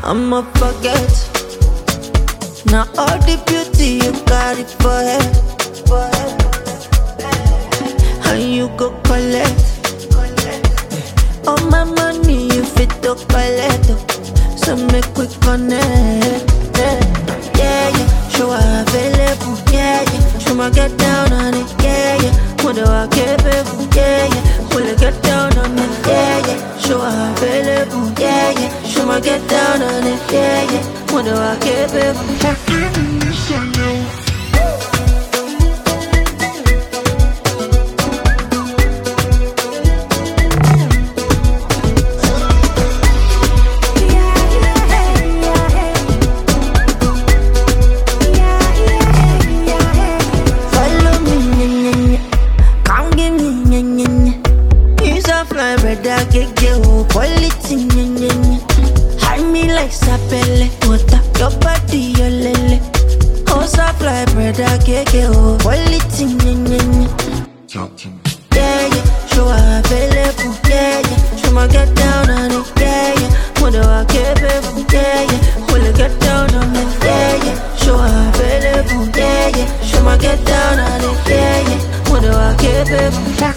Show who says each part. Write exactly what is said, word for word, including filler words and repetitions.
Speaker 1: I'ma forget. Now all the beauty you got it for head, for head. And you go collect. All my money you fit to collect. So make we connect. Yeah, yeah, show her available. Yeah, yeah, show my get down on it. Yeah, yeah, what do I capable? Yeah, yeah, will I get down on it? Yeah, yeah, show her available. Yeah, yeah, show my get down on it. Yeah, yeah, what do I capable? Quality, nye, nye, nye. Hide me like sapele, water, your body, your lele. Oh, fly bread, I get oh. Quality, nye, nye, nye. Yeah, yeah, show her available. Yeah, yeah, show my get down on it. Yeah, yeah, what do I capable? Yeah, yeah, will I get down on it? Yeah, yeah, show her available. Yeah, yeah, show my get down on it. Yeah, yeah, what do I capable?